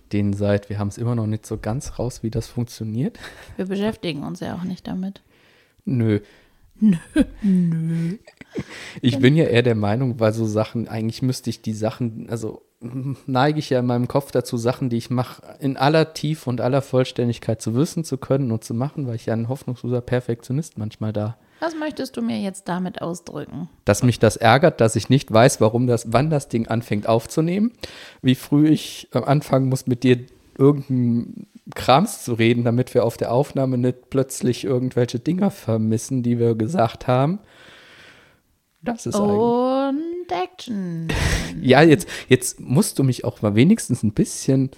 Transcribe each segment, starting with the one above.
den wir haben es immer noch nicht so ganz raus, wie das funktioniert. Wir beschäftigen uns ja auch nicht damit. Nö. Ich bin ja eher der Meinung, weil so Sachen, eigentlich müsste ich die Sachen, also neige ich ja in meinem Kopf dazu, Sachen, die ich mache, in aller Tiefe und aller Vollständigkeit zu wissen, zu können und zu machen, weil ich ja ein hoffnungsloser Perfektionist manchmal da. Was möchtest du mir jetzt damit ausdrücken? Dass mich das ärgert, dass ich nicht weiß, wann das Ding anfängt aufzunehmen, wie früh ich anfangen muss, mit dir irgendeinen Krams zu reden, damit wir auf der Aufnahme nicht plötzlich irgendwelche Dinger vermissen, die wir gesagt haben. Das ist eigentlich. Und Action. Ja, jetzt musst du mich auch mal wenigstens ein bisschen.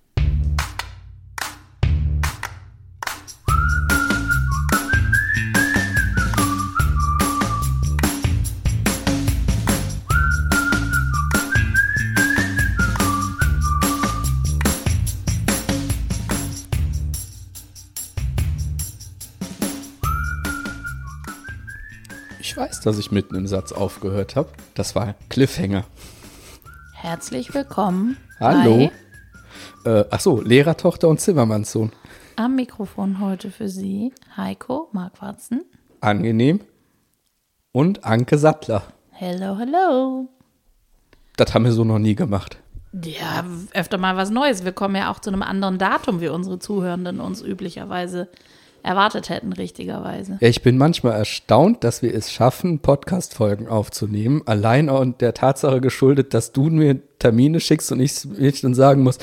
Ich weiß, dass ich mitten im Satz aufgehört habe. Das war Cliffhanger. Herzlich willkommen. Hallo. Achso, Lehrertochter und Zimmermannssohn. Am Mikrofon heute für Sie Heiko Marquartzen. Angenehm. Und Anke Sattler. Hello, hello. Das haben wir so noch nie gemacht. Ja, öfter mal was Neues. Wir kommen ja auch zu einem anderen Datum, wie unsere Zuhörenden uns üblicherweise erwartet hätten, richtigerweise. Ja, ich bin manchmal erstaunt, dass wir es schaffen, Podcast-Folgen aufzunehmen. Allein und der Tatsache geschuldet, dass du mir Termine schickst und ich dann sagen muss,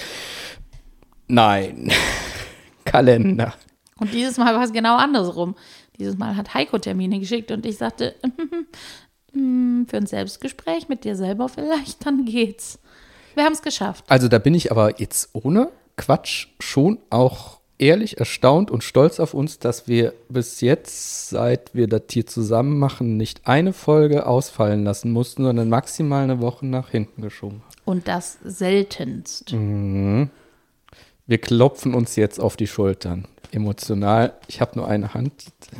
nein, Kalender. Und dieses Mal war es genau andersrum. Dieses Mal hat Heiko Termine geschickt und ich sagte, für ein Selbstgespräch mit dir selber vielleicht, dann geht's. Wir haben es geschafft. Also da bin ich aber jetzt ohne Quatsch schon auch ehrlich erstaunt und stolz auf uns, dass wir bis jetzt, seit wir das hier zusammen machen, nicht eine Folge ausfallen lassen mussten, sondern maximal eine Woche nach hinten geschoben haben. Und das seltenst. Mhm. Wir klopfen uns jetzt auf die Schultern. Emotional. Ich habe nur eine Hand.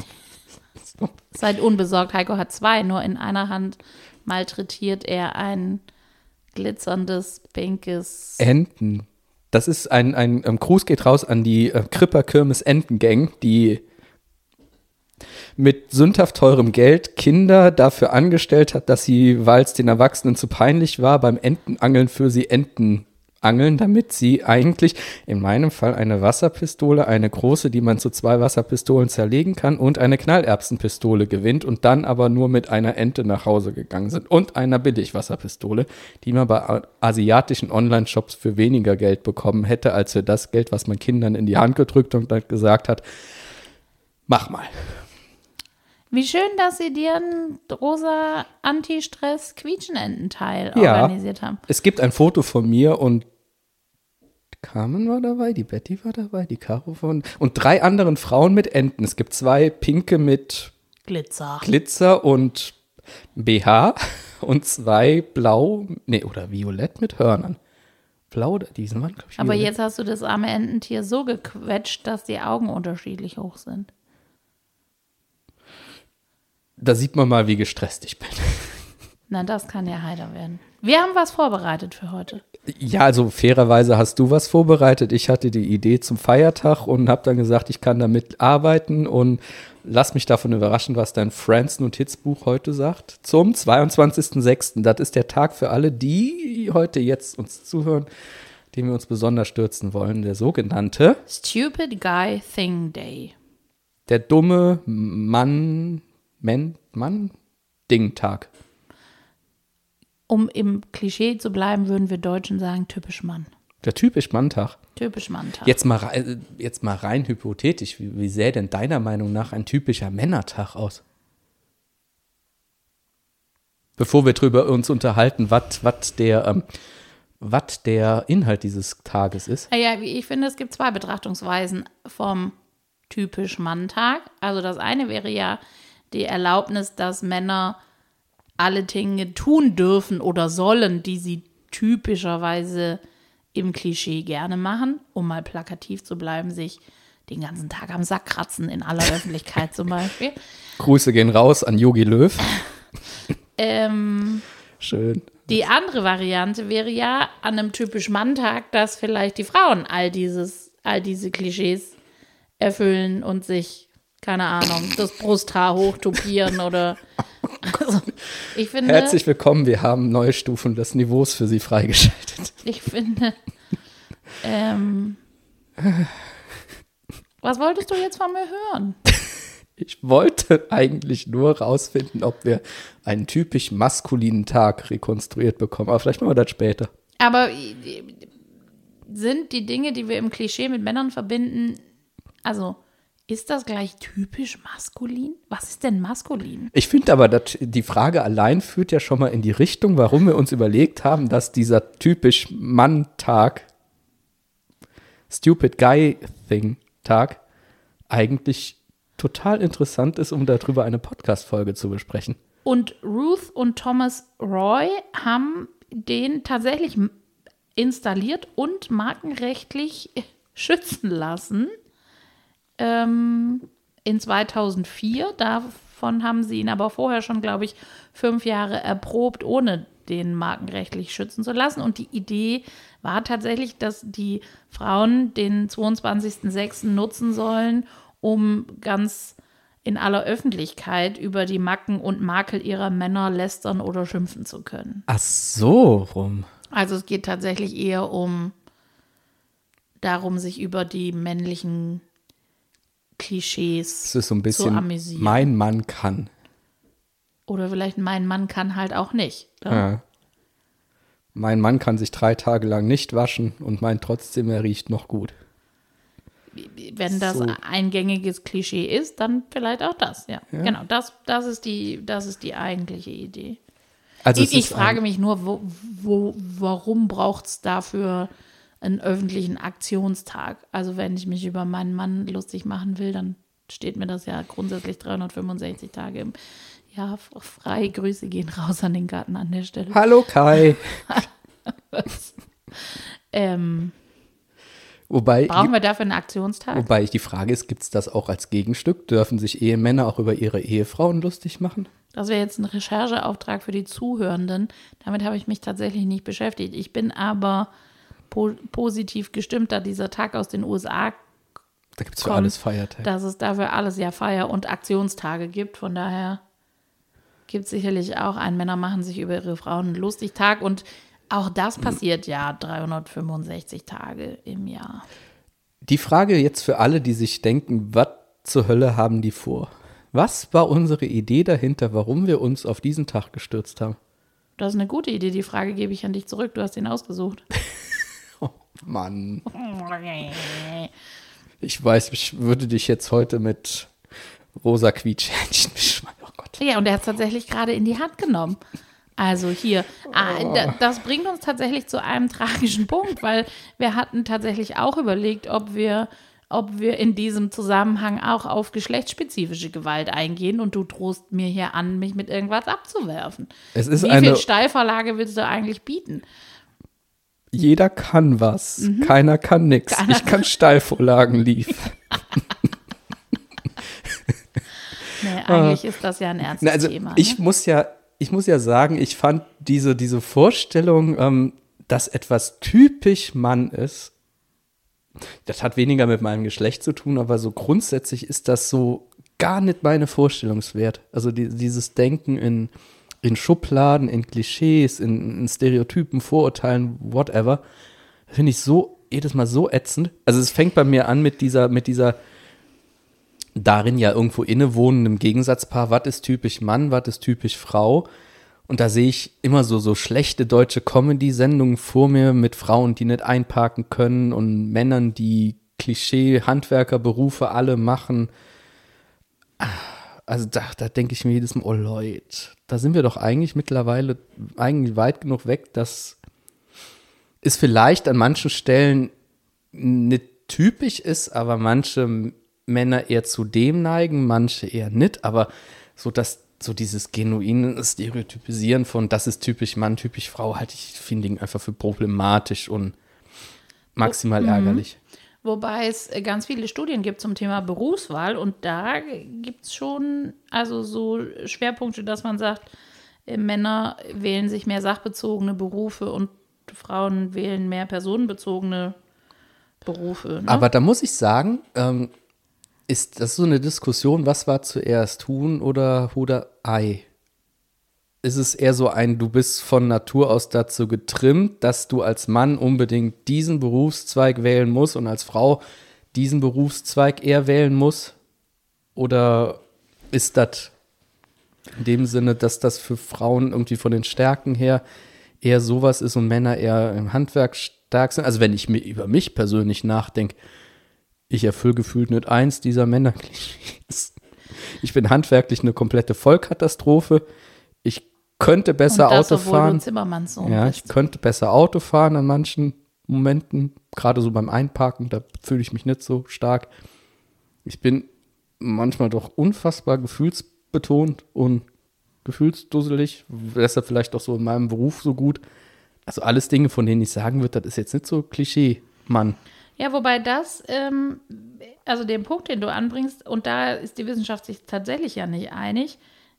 Seid unbesorgt, Heiko hat zwei. Nur in einer Hand malträtiert er ein glitzerndes, pinkes Enten. Das ist ein Gruß geht raus an die Kripper-Kirmes Entengang, die mit sündhaft teurem Geld Kinder dafür angestellt hat, dass sie, weil es den Erwachsenen zu peinlich war, beim Entenangeln für sie Enten angeln, damit sie eigentlich, in meinem Fall, eine Wasserpistole, eine große, die man zu 2 Wasserpistolen zerlegen kann, und eine Knallerbsenpistole gewinnt und dann aber nur mit einer Ente nach Hause gegangen sind und einer Billigwasserpistole, die man bei asiatischen Online-Shops für weniger Geld bekommen hätte, als für das Geld, was man Kindern in die Hand gedrückt und dann gesagt hat, mach mal. Wie schön, dass Sie dir einen rosa Anti-Stress-Quietschenententeil organisiert haben. Es gibt ein Foto von mir und Carmen war dabei, die Betty war dabei, die Caro und 3 anderen Frauen mit Enten. Es gibt 2 pinke mit Glitzer und BH und 2 blau, oder violett mit Hörnern. Blau, die waren, glaube ich, Aber violett. jetzt hast du das arme Ententier so gequetscht, dass die Augen unterschiedlich hoch sind. Da sieht man mal, wie gestresst ich bin. Na, das kann ja heiter werden. Wir haben was vorbereitet für heute. Ja, also fairerweise hast du was vorbereitet. Ich hatte die Idee zum Feiertag und habe dann gesagt, ich kann damit arbeiten und lass mich davon überraschen, was dein Friends-Notizbuch heute sagt. Zum 22.06. Das ist der Tag für alle, die heute jetzt uns zuhören, dem wir uns besonders stürzen wollen. Der sogenannte Stupid Guy Thing Day. Der dumme Mann-Ding-Tag. Um im Klischee zu bleiben, würden wir Deutschen sagen, typisch Mann. Der typisch Mann-Tag. Typisch Mann-Tag. Jetzt mal rein hypothetisch, wie sähe denn deiner Meinung nach ein typischer Männertag aus? Bevor wir drüber uns unterhalten, was der Inhalt dieses Tages ist. Ja, ich finde, es gibt 2 Betrachtungsweisen vom typisch Mann-Tag. Also das eine wäre ja die Erlaubnis, dass Männer alle Dinge tun dürfen oder sollen, die sie typischerweise im Klischee gerne machen, um mal plakativ zu bleiben, sich den ganzen Tag am Sack kratzen in aller Öffentlichkeit zum Beispiel. Grüße gehen raus an Jogi Löw. Schön. Die andere Variante wäre ja an einem typisch Manntag, dass vielleicht die Frauen all diese Klischees erfüllen und sich, keine Ahnung, das Brusthaar hochtopieren oder. Also, ich finde. Herzlich willkommen, wir haben neue Stufen des Niveaus für Sie freigeschaltet. Ich finde. Was wolltest du jetzt von mir hören? Ich wollte eigentlich nur rausfinden, ob wir einen typisch maskulinen Tag rekonstruiert bekommen. Aber vielleicht machen wir das später. Aber sind die Dinge, die wir im Klischee mit Männern verbinden, also ist das gleich typisch maskulin? Was ist denn maskulin? Ich finde aber, die Frage allein führt ja schon mal in die Richtung, warum wir uns überlegt haben, dass dieser typisch Mann-Tag, Stupid Guy-Thing-Tag eigentlich total interessant ist, um darüber eine Podcast-Folge zu besprechen. Und Ruth und Thomas Roy haben den tatsächlich installiert und markenrechtlich schützen lassen. In 2004. Davon haben sie ihn aber vorher schon, glaube ich, 5 Jahre erprobt, ohne den markenrechtlich schützen zu lassen. Und die Idee war tatsächlich, dass die Frauen den 22.06. nutzen sollen, um ganz in aller Öffentlichkeit über die Macken und Makel ihrer Männer lästern oder schimpfen zu können. Ach so, rum. Also es geht tatsächlich eher darum, sich über die männlichen Klischees Es ist so ein bisschen zu amüsieren. mein Mann kann. Oder vielleicht mein Mann kann halt auch nicht. Ja. Mein Mann kann sich 3 Tage lang nicht waschen und meint trotzdem, er riecht noch gut. Wenn das So. ein gängiges Klischee ist, dann vielleicht auch das. Ja. Genau, das ist die eigentliche Idee. Also Ich frage mich nur, warum braucht es dafür einen öffentlichen Aktionstag? Also wenn ich mich über meinen Mann lustig machen will, dann steht mir das ja grundsätzlich 365 Tage im Jahr frei. Grüße gehen raus an den Garten an der Stelle. Hallo Kai. Brauchen wir dafür einen Aktionstag? Wobei die Frage ist, gibt es das auch als Gegenstück? Dürfen sich Ehemänner auch über ihre Ehefrauen lustig machen? Das wäre jetzt ein Rechercheauftrag für die Zuhörenden. Damit habe ich mich tatsächlich nicht beschäftigt. Ich bin aber positiv gestimmt, da dieser Tag aus den USA Da gibt es für alles Feiertage. dass es dafür alles ja Feier- und Aktionstage gibt. Von daher gibt es sicherlich auch einen Männer machen sich über ihre Frauen lustig Tag. Und auch das passiert ja 365 Tage im Jahr. Die Frage jetzt für alle, die sich denken, was zur Hölle haben die vor? Was war unsere Idee dahinter, warum wir uns auf diesen Tag gestürzt haben? Das ist eine gute Idee. Die Frage gebe ich an dich zurück. Du hast ihn ausgesucht. Oh Mann. Ich weiß, ich würde dich jetzt heute mit rosa Quietschhähnchen beschreiben. Oh Gott. Ja, und er hat es tatsächlich gerade in die Hand genommen. Also hier, das bringt uns tatsächlich zu einem tragischen Punkt, weil wir hatten tatsächlich auch überlegt, ob wir in diesem Zusammenhang auch auf geschlechtsspezifische Gewalt eingehen und du drohst mir hier an, mich mit irgendwas abzuwerfen. Es ist Wie viel Steilvorlage willst du eigentlich bieten? Jeder kann was, keiner kann nix. Ich kann Steilvorlagen liefern. Nee, eigentlich ist das ja ein ernstes Also Thema. ich muss ja sagen, ich fand diese Vorstellung, dass etwas typisch Mann ist, das hat weniger mit meinem Geschlecht zu tun, aber so grundsätzlich ist das so gar nicht meine Vorstellungswert. Also dieses Denken in Schubladen, in Klischees, in Stereotypen, Vorurteilen, whatever, finde ich so jedes Mal so ätzend. Also es fängt bei mir an mit dieser darin ja irgendwo innewohnendem Gegensatzpaar, was ist typisch Mann, was ist typisch Frau. Und da sehe ich immer so schlechte deutsche Comedy-Sendungen vor mir mit Frauen, die nicht einparken können und Männern, die Klischee-Handwerkerberufe alle machen. Also da denke ich mir jedes Mal, oh Leute, da sind wir doch eigentlich mittlerweile weit genug weg, dass es vielleicht an manchen Stellen nicht typisch ist, aber manche Männer eher zu dem neigen, manche eher nicht, aber so dieses genuine Stereotypisieren von das ist typisch Mann, typisch Frau, halte ich Finding einfach für problematisch und maximal ärgerlich. Wobei es ganz viele Studien gibt zum Thema Berufswahl und da gibt es schon also so Schwerpunkte, dass man sagt, Männer wählen sich mehr sachbezogene Berufe und Frauen wählen mehr personenbezogene Berufe. Ne? Aber da muss ich sagen, ist das so eine Diskussion, was war zuerst, Huhn oder Ei? Ist es eher so du bist von Natur aus dazu getrimmt, dass du als Mann unbedingt diesen Berufszweig wählen musst und als Frau diesen Berufszweig eher wählen musst? Oder ist das in dem Sinne, dass das für Frauen irgendwie von den Stärken her eher sowas ist und Männer eher im Handwerk stark sind? Also wenn ich mir über mich persönlich nachdenke, ich erfülle gefühlt nicht eins dieser Männerklischees. Ich bin handwerklich eine komplette Vollkatastrophe. Ich könnte besser Auto fahren. Du Zimmermannssohn Ja, bist. ich könnte besser Auto fahren an manchen Momenten, gerade so beim Einparken, da fühle ich mich nicht so stark. Ich bin manchmal doch unfassbar gefühlsbetont und gefühlsdusselig, deshalb vielleicht auch so in meinem Beruf so gut. Also alles Dinge, von denen ich sagen würde, das ist jetzt nicht so Klischee, Mann. Ja, wobei das, also den Punkt, den du anbringst, und da ist die Wissenschaft sich tatsächlich ja nicht einig,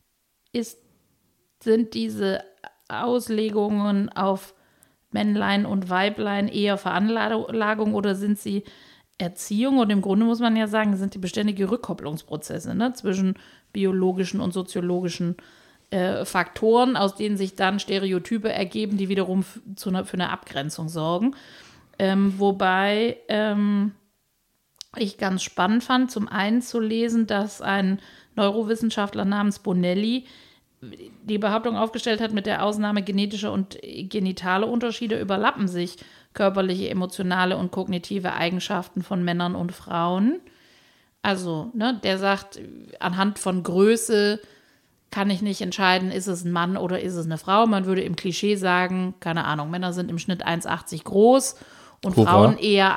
sind diese Auslegungen auf Männlein und Weiblein eher Veranlagung oder sind sie Erziehung? Und im Grunde muss man ja sagen, sind die beständige Rückkopplungsprozesse, ne, zwischen biologischen und soziologischen Faktoren, aus denen sich dann Stereotype ergeben, die wiederum für eine Abgrenzung sorgen. Wobei ich ganz spannend fand, zum einen zu lesen, dass ein Neurowissenschaftler namens Bonelli die Behauptung aufgestellt hat, mit der Ausnahme genetischer und genitale Unterschiede überlappen sich körperliche, emotionale und kognitive Eigenschaften von Männern und Frauen. Also, ne, der sagt, anhand von Größe kann ich nicht entscheiden, ist es ein Mann oder ist es eine Frau. Man würde im Klischee sagen, keine Ahnung, Männer sind im Schnitt 1,80 groß und Hurra. Frauen eher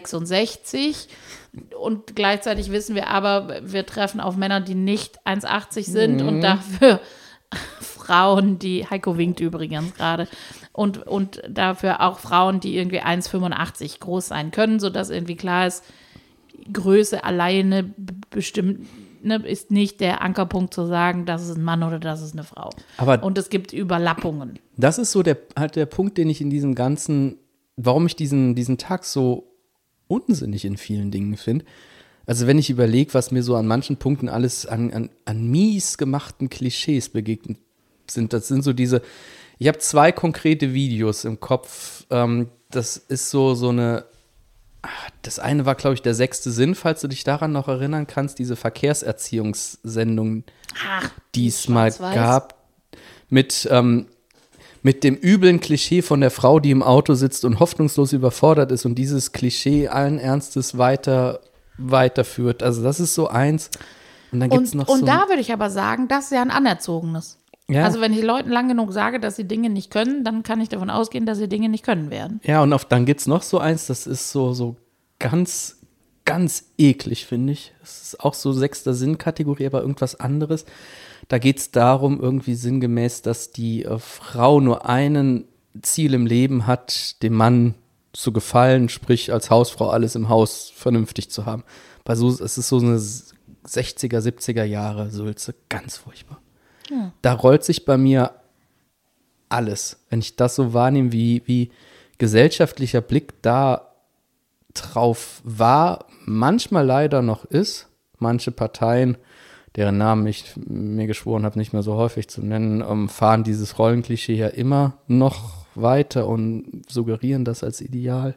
1,66. Und gleichzeitig wissen wir aber, wir treffen auf Männer, die nicht 1,80 sind und dafür Frauen, die, Heiko winkt übrigens gerade, und dafür auch Frauen, die irgendwie 1,85 groß sein können, sodass irgendwie klar ist, Größe alleine bestimmt, ne, ist nicht der Ankerpunkt zu sagen, das ist ein Mann oder das ist eine Frau. Und es gibt Überlappungen. Das ist so der Punkt, den ich in diesem ganzen, warum ich diesen Tag so unsinnig in vielen Dingen finde. Also wenn ich überlege, was mir so an manchen Punkten alles an mies gemachten Klischees begegnet sind, das sind so ich habe 2 konkrete Videos im Kopf, das ist so eine, das eine war, glaube ich, der 6. Sinn, falls du dich daran noch erinnern kannst, diese Verkehrserziehungssendung, die es mal gab, mit dem üblen Klischee von der Frau, die im Auto sitzt und hoffnungslos überfordert ist und dieses Klischee allen Ernstes weiterführt. Also das ist so eins. Und dann gibt's noch und da würde ich aber sagen, das ist ja ein Anerzogenes. Ja. Also wenn ich Leuten lang genug sage, dass sie Dinge nicht können, dann kann ich davon ausgehen, dass sie Dinge nicht können werden. Ja, und dann gibt's noch so eins, das ist so ganz, ganz eklig, finde ich. Das ist auch so 6. Sinn-Kategorie, aber irgendwas anderes. Da geht's darum, irgendwie sinngemäß, dass die Frau nur ein Ziel im Leben hat, dem Mann zu gefallen, sprich als Hausfrau alles im Haus vernünftig zu haben. Es ist so eine 60er, 70er Jahre Sülze, ganz furchtbar. Ja. Da rollt sich bei mir alles, wenn ich das so wahrnehme, wie gesellschaftlicher Blick da drauf war, manchmal leider noch ist. Manche Parteien, deren Namen ich mir geschworen habe, nicht mehr so häufig zu nennen, fahren dieses Rollenklischee ja immer noch weiter und suggerieren das als Ideal.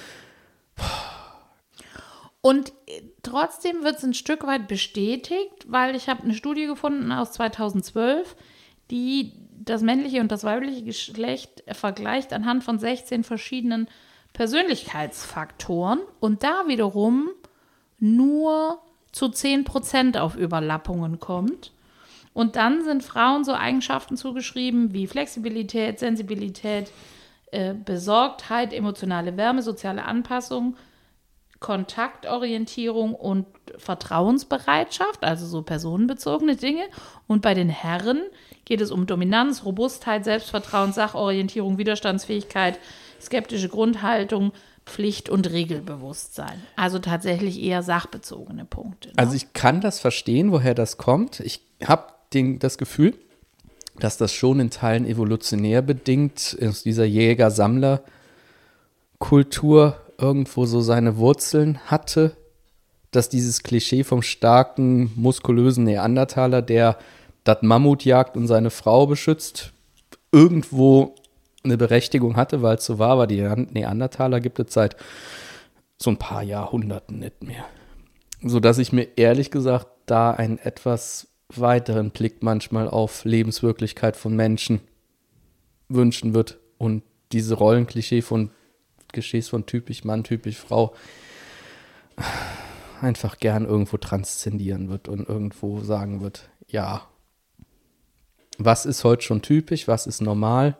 Und trotzdem wird es ein Stück weit bestätigt, weil ich habe eine Studie gefunden aus 2012, die das männliche und das weibliche Geschlecht vergleicht anhand von 16 verschiedenen Persönlichkeitsfaktoren und da wiederum nur zu 10% auf Überlappungen kommt. Und dann sind Frauen so Eigenschaften zugeschrieben wie Flexibilität, Sensibilität, Besorgtheit, emotionale Wärme, soziale Anpassung, Kontaktorientierung und Vertrauensbereitschaft, also so personenbezogene Dinge. Und bei den Herren geht es um Dominanz, Robustheit, Selbstvertrauen, Sachorientierung, Widerstandsfähigkeit, skeptische Grundhaltung, Pflicht- und Regelbewusstsein. Also tatsächlich eher sachbezogene Punkte. Ne? Also ich kann das verstehen, woher das kommt. Ich habe das Gefühl, dass das schon in Teilen evolutionär bedingt aus dieser Jäger-Sammler-Kultur irgendwo so seine Wurzeln hatte, dass dieses Klischee vom starken, muskulösen Neandertaler, der das Mammut jagt und seine Frau beschützt, irgendwo eine Berechtigung hatte, weil es so war, aber die Neandertaler gibt es seit so ein paar Jahrhunderten nicht mehr. Sodass ich mir ehrlich gesagt da einen etwas weiteren Blick manchmal auf Lebenswirklichkeit von Menschen wünschen wird und diese Rollenklischees von typisch Mann, typisch Frau einfach gern irgendwo transzendieren wird und irgendwo sagen wird, ja, was ist heute schon typisch, was ist normal?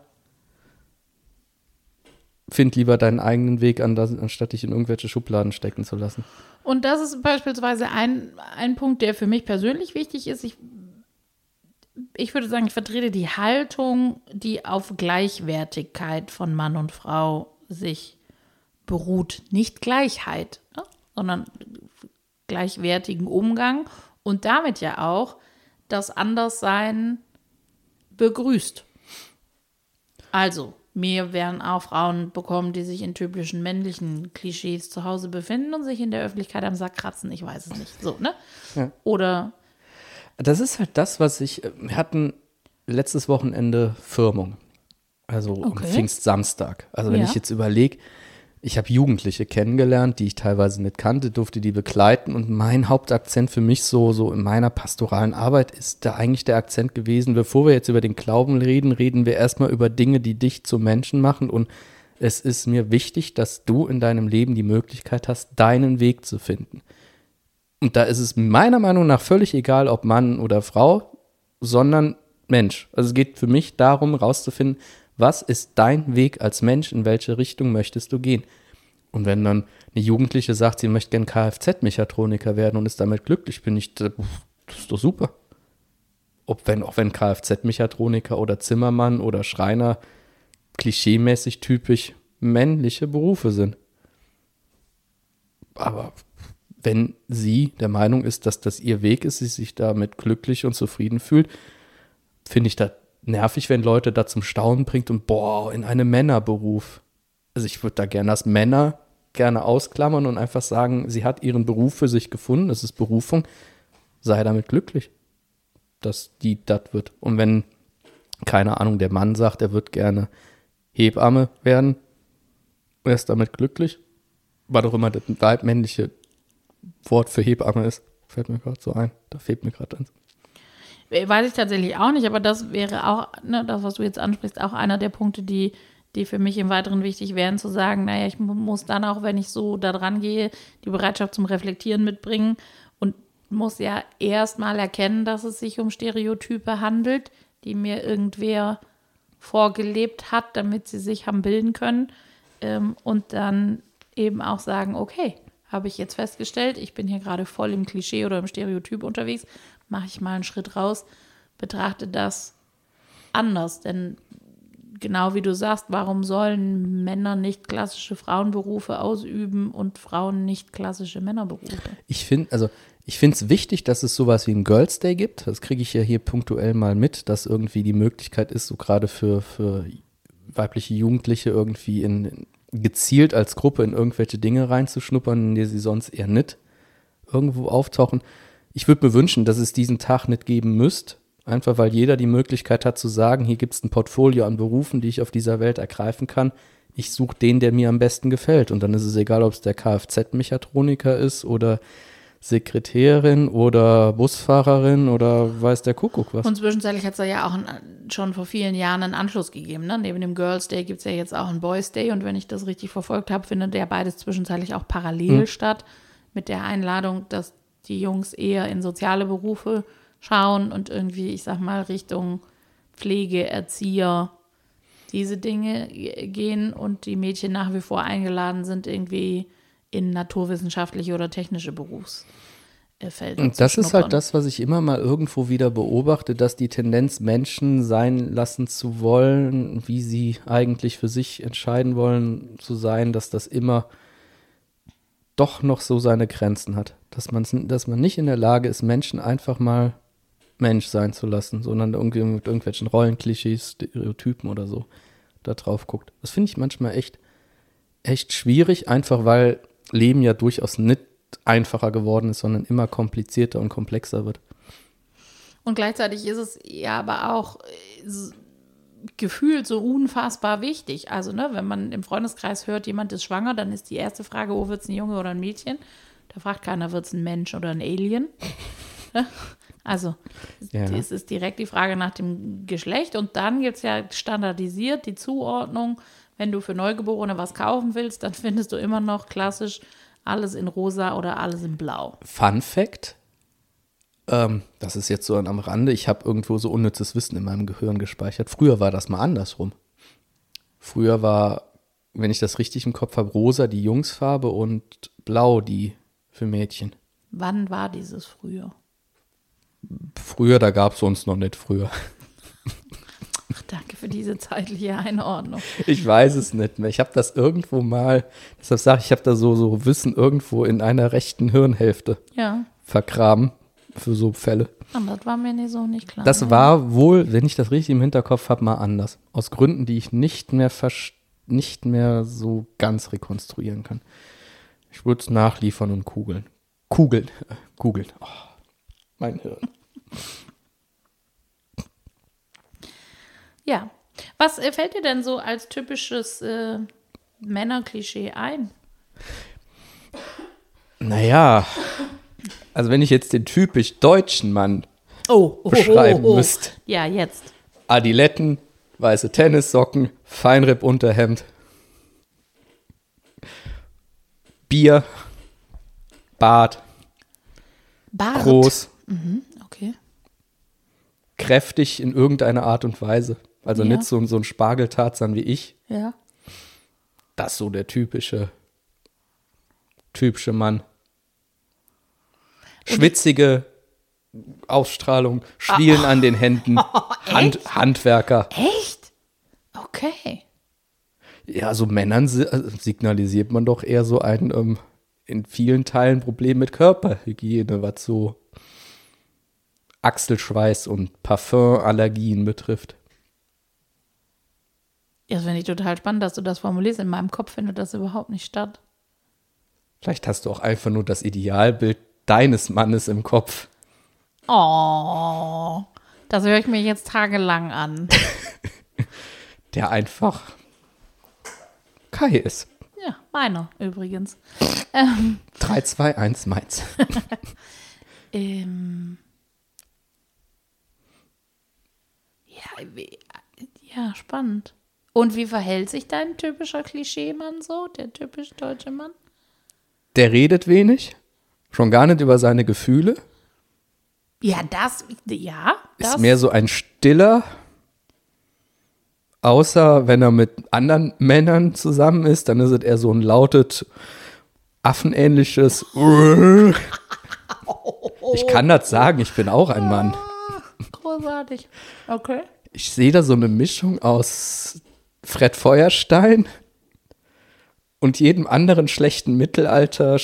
Find lieber deinen eigenen Weg, anstatt dich in irgendwelche Schubladen stecken zu lassen. Und das ist beispielsweise ein Punkt, der für mich persönlich wichtig ist. Ich würde sagen, ich vertrete die Haltung, die auf Gleichwertigkeit von Mann und Frau sich beruht. Nicht Gleichheit, ne? Sondern gleichwertigen Umgang und damit ja auch das Anderssein begrüßt. Also, mir werden auch Frauen bekommen, die sich in typischen männlichen Klischees zu Hause befinden und sich in der Öffentlichkeit am Sack kratzen. Ich weiß es nicht. So, ne? Ja. Oder. Das ist halt das, wir hatten letztes Wochenende Firmung. Also am Pfingstsamstag. Also wenn ich jetzt überlege, ich habe Jugendliche kennengelernt, die ich teilweise nicht kannte, durfte die begleiten und mein Hauptakzent für mich so in meiner pastoralen Arbeit ist da eigentlich der Akzent gewesen, bevor wir jetzt über den Glauben reden wir erstmal über Dinge, die dich zum Menschen machen und es ist mir wichtig, dass du in deinem Leben die Möglichkeit hast, deinen Weg zu finden. Und da ist es meiner Meinung nach völlig egal, ob Mann oder Frau, sondern Mensch. Also es geht für mich darum, rauszufinden, was ist dein Weg als Mensch, in welche Richtung möchtest du gehen? Und wenn dann eine Jugendliche sagt, sie möchte gern Kfz-Mechatroniker werden und ist damit glücklich, das ist doch super. Auch wenn Kfz-Mechatroniker oder Zimmermann oder Schreiner klischeemäßig typisch männliche Berufe sind. Aber wenn sie der Meinung ist, dass das ihr Weg ist, sie sich damit glücklich und zufrieden fühlt, finde ich das nervig, wenn Leute da zum Staunen bringt und in einem Männerberuf. Also ich würde da gerne das Männer gerne ausklammern und einfach sagen, sie hat ihren Beruf für sich gefunden, das ist Berufung, sei damit glücklich, dass die das wird. Und wenn, keine Ahnung, der Mann sagt, er wird gerne Hebamme werden, er ist damit glücklich, was auch immer das männliche Wort für Hebamme ist, fällt mir gerade so ein, da fehlt mir gerade eins. Weiß ich tatsächlich auch nicht, aber das wäre auch, ne, das, was du jetzt ansprichst, auch einer der Punkte, die für mich im Weiteren wichtig wären, zu sagen, naja, ich muss dann auch, wenn ich so da dran gehe, die Bereitschaft zum Reflektieren mitbringen und muss ja erstmal erkennen, dass es sich um Stereotype handelt, die mir irgendwer vorgelebt hat, damit sie sich haben bilden können und dann eben auch sagen, okay, habe ich jetzt festgestellt, ich bin hier gerade voll im Klischee oder im Stereotyp unterwegs, mache ich mal einen Schritt raus, betrachte das anders. Denn genau wie du sagst, warum sollen Männer nicht klassische Frauenberufe ausüben und Frauen nicht klassische Männerberufe? Ich finde es wichtig, dass es sowas wie einen Girls Day gibt. Das kriege ich ja hier punktuell mal mit, dass irgendwie die Möglichkeit ist, so gerade für weibliche Jugendliche irgendwie gezielt als Gruppe in irgendwelche Dinge reinzuschnuppern, in die sie sonst eher nicht irgendwo auftauchen. Ich würde mir wünschen, dass es diesen Tag nicht geben müsste, einfach weil jeder die Möglichkeit hat zu sagen, hier gibt es ein Portfolio an Berufen, die ich auf dieser Welt ergreifen kann. Ich suche den, der mir am besten gefällt. Und dann ist es egal, ob es der Kfz-Mechatroniker ist oder Sekretärin oder Busfahrerin oder weiß der Kuckuck was. Und zwischenzeitlich hat es ja auch schon vor vielen Jahren einen Anschluss gegeben. Ne? Neben dem Girls Day gibt es ja jetzt auch einen Boys Day. Und wenn ich das richtig verfolgt habe, findet der beides zwischenzeitlich auch parallel statt. Mit der Einladung, dass die Jungs eher in soziale Berufe schauen und irgendwie, ich sag mal, Richtung Pflege, Erzieher, diese Dinge gehen und die Mädchen nach wie vor eingeladen sind, irgendwie in naturwissenschaftliche oder technische Berufsfelder. Und das ist halt das, was ich immer mal irgendwo wieder beobachte, dass die Tendenz, Menschen sein lassen zu wollen, wie sie eigentlich für sich entscheiden wollen zu sein, dass das immer doch noch so seine Grenzen hat. Dass man nicht in der Lage ist, Menschen einfach mal Mensch sein zu lassen, sondern irgendwie mit irgendwelchen Rollenklischees, Stereotypen oder so da drauf guckt. Das finde ich manchmal echt schwierig, einfach weil Leben ja durchaus nicht einfacher geworden ist, sondern immer komplizierter und komplexer wird. Und gleichzeitig ist es ja aber auch gefühlt so unfassbar wichtig. Also, ne, wenn man im Freundeskreis hört, jemand ist schwanger, dann ist die erste Frage, oh, wird es ein Junge oder ein Mädchen? Da fragt keiner, wird es ein Mensch oder ein Alien? Also, es ist direkt die Frage nach dem Geschlecht und dann gibt es ja standardisiert die Zuordnung. Wenn du für Neugeborene was kaufen willst, dann findest du immer noch klassisch alles in rosa oder alles in blau. Fun Fact, das ist jetzt so am Rande, ich habe irgendwo so unnützes Wissen in meinem Gehirn gespeichert. Früher war das mal andersrum. Früher war, wenn ich das richtig im Kopf habe, rosa die Jungsfarbe und blau die für Mädchen. Wann war dieses früher? Früher, da gab es uns noch nicht früher. Ach, danke für diese zeitliche Einordnung. Ich weiß es nicht mehr. Ich habe das irgendwo mal, deshalb sage ich, habe da so Wissen irgendwo in einer rechten Hirnhälfte vergraben für so Fälle. Und das war mir nicht klar. Das war wohl, wenn ich das richtig im Hinterkopf habe, mal anders. Aus Gründen, die ich nicht mehr so ganz rekonstruieren kann. Ich würde es nachliefern und googeln. Googeln. Oh, mein Hirn. Ja. Was fällt dir denn so als typisches Männerklischee ein? Naja, also wenn ich jetzt den typisch deutschen Mann beschreiben müsste. Ja, jetzt. Adiletten, weiße Tennissocken, Feinripp-Unterhemd, Bier, Bart, groß, okay. kräftig in irgendeiner Art und Weise. Also nicht so ein Spargeltarzan wie ich. Ja. Das ist so der typische Mann. Schwitzige Ausstrahlung, Schwielen an den Händen, Handwerker. Echt? Okay. Ja, so Männern signalisiert man doch eher so ein in vielen Teilen Problem mit Körperhygiene, was so Achselschweiß und Parfümallergien betrifft. Ja, das finde ich total spannend, dass du das formulierst. In meinem Kopf findet das überhaupt nicht statt. Vielleicht hast du auch einfach nur das Idealbild deines Mannes im Kopf. Oh, das höre ich mir jetzt tagelang an. Der einfach Kai ist. Ja, meiner übrigens. 3, 2, 1, Mainz. Ja, spannend. Und wie verhält sich dein typischer Klischeemann so, der typisch deutsche Mann? Der redet wenig, schon gar nicht über seine Gefühle. Ja, das. Ist mehr so ein Stiller, außer wenn er mit anderen Männern zusammen ist, dann ist es eher so ein lautes, affenähnliches Ich kann das sagen, ich bin auch ein Mann. Großartig. Okay. Ich sehe da so eine Mischung aus Fred Feuerstein und jedem anderen schlechten Mittelalter,